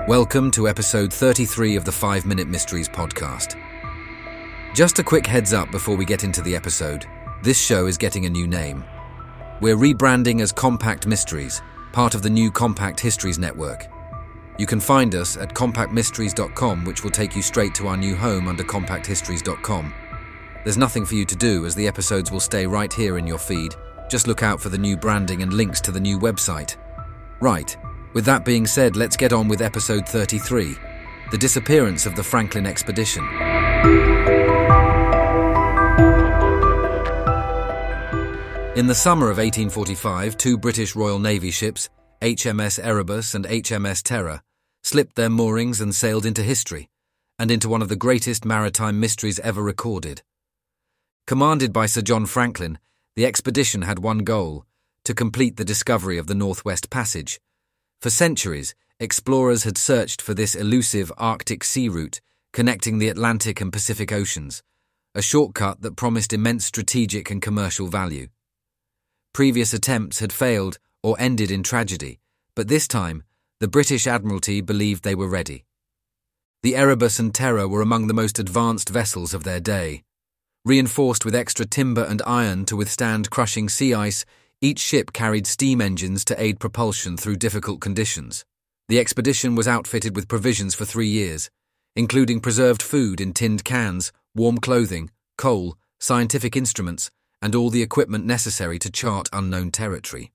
Welcome to episode 33 of the 5 Minute Mysteries podcast. Just a quick heads up before we get into the episode, this show is getting a new name. We're rebranding as Compact Mysteries, part of the new Compact Histories network. You can find us at compactmysteries.com, which will take you straight to our new home under compacthistories.com. There's nothing for you to do as the episodes will stay right here in your feed. Just look out for the new branding and links to the new website. Right. With that being said, let's get on with episode 33, The Disappearance of the Franklin Expedition. In the summer of 1845, two British Royal Navy ships, HMS Erebus and HMS Terror, slipped their moorings and sailed into history, and into one of the greatest maritime mysteries ever recorded. Commanded by Sir John Franklin, the expedition had one goal: to complete the discovery of the Northwest Passage. For centuries, explorers had searched for this elusive Arctic sea route connecting the Atlantic and Pacific Oceans, a shortcut that promised immense strategic and commercial value. Previous attempts had failed or ended in tragedy, but this time, the British Admiralty believed they were ready. The Erebus and Terror were among the most advanced vessels of their day. Reinforced with extra timber and iron to withstand crushing sea ice, each ship carried steam engines to aid propulsion through difficult conditions. The expedition was outfitted with provisions for 3 years, including preserved food in tinned cans, warm clothing, coal, scientific instruments, and all the equipment necessary to chart unknown territory.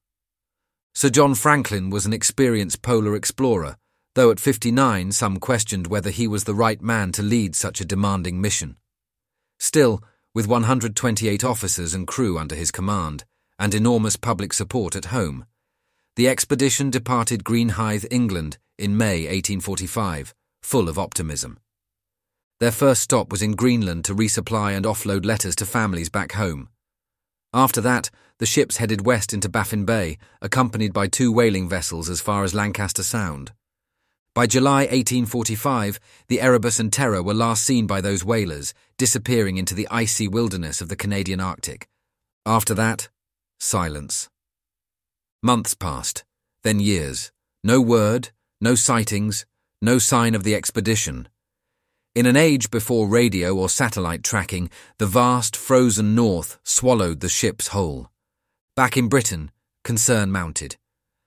Sir John Franklin was an experienced polar explorer, though at 59 some questioned whether he was the right man to lead such a demanding mission. Still, with 128 officers and crew under his command, and enormous public support at home, the expedition departed Greenhithe, England, in May 1845, full of optimism. Their first stop was in Greenland to resupply and offload letters to families back home. After that, the ships headed west into Baffin Bay, accompanied by 2 whaling vessels as far as Lancaster Sound. By July 1845, the Erebus and Terror were last seen by those whalers, disappearing into the icy wilderness of the Canadian Arctic. After that, silence. Months passed, then years. No word, no sightings, no sign of the expedition. In an age before radio or satellite tracking, the vast frozen north swallowed the ships whole. Back in Britain, concern mounted.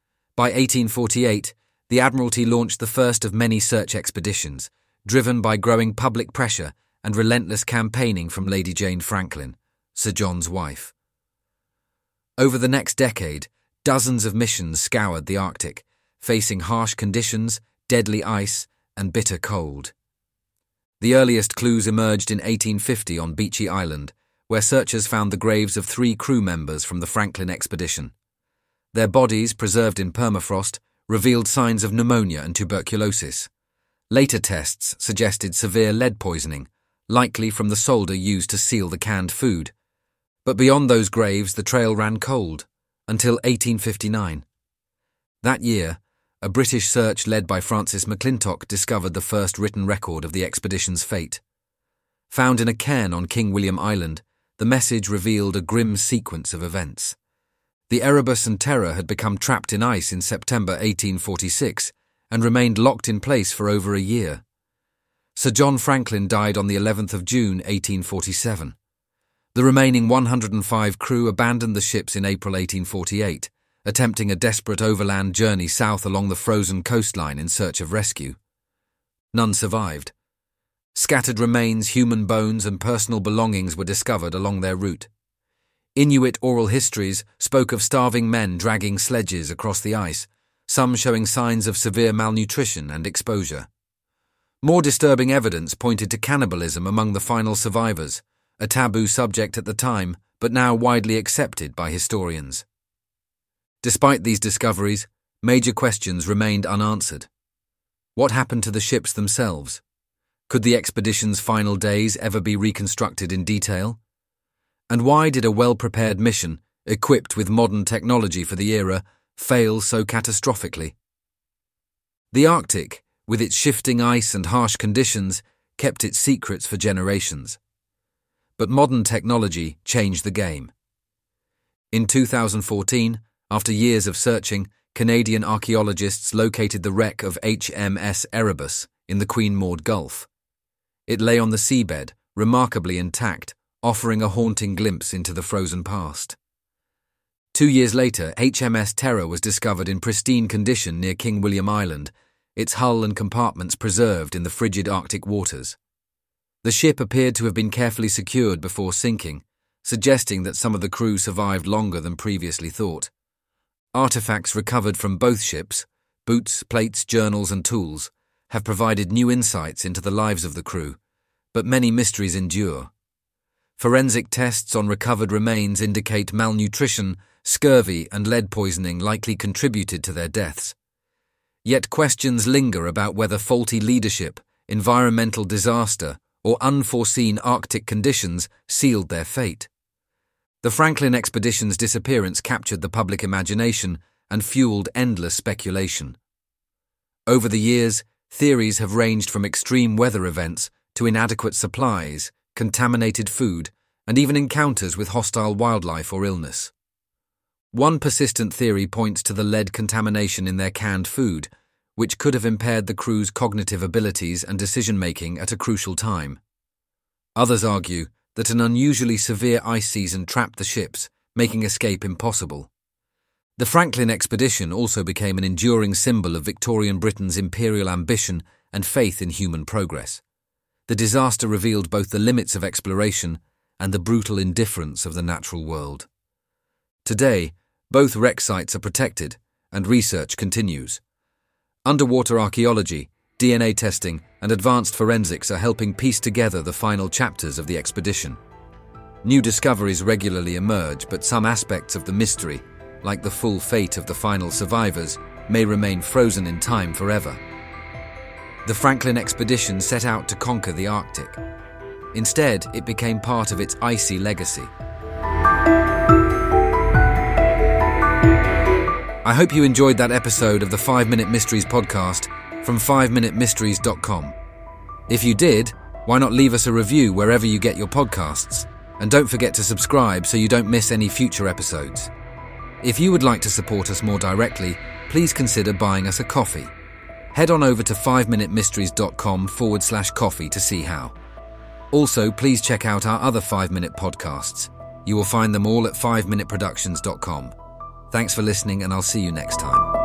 By 1848, the Admiralty launched the first of many search expeditions, driven by growing public pressure and relentless campaigning from Lady Jane Franklin, Sir John's wife. Over the next decade, dozens of missions scoured the Arctic, facing harsh conditions, deadly ice, and bitter cold. The earliest clues emerged in 1850 on Beechey Island, where searchers found the graves of 3 crew members from the Franklin expedition. Their bodies, preserved in permafrost, revealed signs of pneumonia and tuberculosis. Later tests suggested severe lead poisoning, likely from the solder used to seal the canned food. But beyond those graves, the trail ran cold, until 1859. That year, a British search led by Francis McClintock discovered the first written record of the expedition's fate. Found in a cairn on King William Island, the message revealed a grim sequence of events. The Erebus and Terror had become trapped in ice in September 1846 and remained locked in place for over a year. Sir John Franklin died on the 11th of June 1847. The remaining 105 crew abandoned the ships in April 1848, attempting a desperate overland journey south along the frozen coastline in search of rescue. None survived. Scattered remains, human bones, and personal belongings were discovered along their route. Inuit oral histories spoke of starving men dragging sledges across the ice, some showing signs of severe malnutrition and exposure. More disturbing evidence pointed to cannibalism among the final survivors, a taboo subject at the time, but now widely accepted by historians. Despite these discoveries, major questions remained unanswered. What happened to the ships themselves? Could the expedition's final days ever be reconstructed in detail? And why did a well-prepared mission, equipped with modern technology for the era, fail so catastrophically? The Arctic, with its shifting ice and harsh conditions, kept its secrets for generations. But modern technology changed the game. In 2014, after years of searching, Canadian archaeologists located the wreck of HMS Erebus in the Queen Maud Gulf. It lay on the seabed, remarkably intact, offering a haunting glimpse into the frozen past. 2 years later, HMS Terror was discovered in pristine condition near King William Island, its hull and compartments preserved in the frigid Arctic waters. The ship appeared to have been carefully secured before sinking, suggesting that some of the crew survived longer than previously thought. Artifacts recovered from both ships, boots, plates, journals, and tools, have provided new insights into the lives of the crew, but many mysteries endure. Forensic tests on recovered remains indicate malnutrition, scurvy, and lead poisoning likely contributed to their deaths. Yet questions linger about whether faulty leadership, environmental disaster, or unforeseen Arctic conditions sealed their fate. The Franklin expedition's disappearance captured the public imagination and fueled endless speculation. Over the years, theories have ranged from extreme weather events to inadequate supplies, contaminated food, and even encounters with hostile wildlife or illness. One persistent theory points to the lead contamination in their canned food, which could have impaired the crew's cognitive abilities and decision-making at a crucial time. Others argue that an unusually severe ice season trapped the ships, making escape impossible. The Franklin expedition also became an enduring symbol of Victorian Britain's imperial ambition and faith in human progress. The disaster revealed both the limits of exploration and the brutal indifference of the natural world. Today, both wreck sites are protected, and research continues. Underwater archaeology, DNA testing, and advanced forensics are helping piece together the final chapters of the expedition. New discoveries regularly emerge, but some aspects of the mystery, like the full fate of the final survivors, may remain frozen in time forever. The Franklin expedition set out to conquer the Arctic. Instead, it became part of its icy legacy. I hope you enjoyed that episode of the 5 Minute Mysteries podcast from 5minutemysteries.com. If you did, why not leave us a review wherever you get your podcasts? And don't forget to subscribe so you don't miss any future episodes. If you would like to support us more directly, please consider buying us a coffee. Head on over to 5minutemysteries.com/coffee to see how. Also, please check out our other 5-minute podcasts. You will find them all at 5minuteproductions.com. Thanks for listening, and I'll see you next time.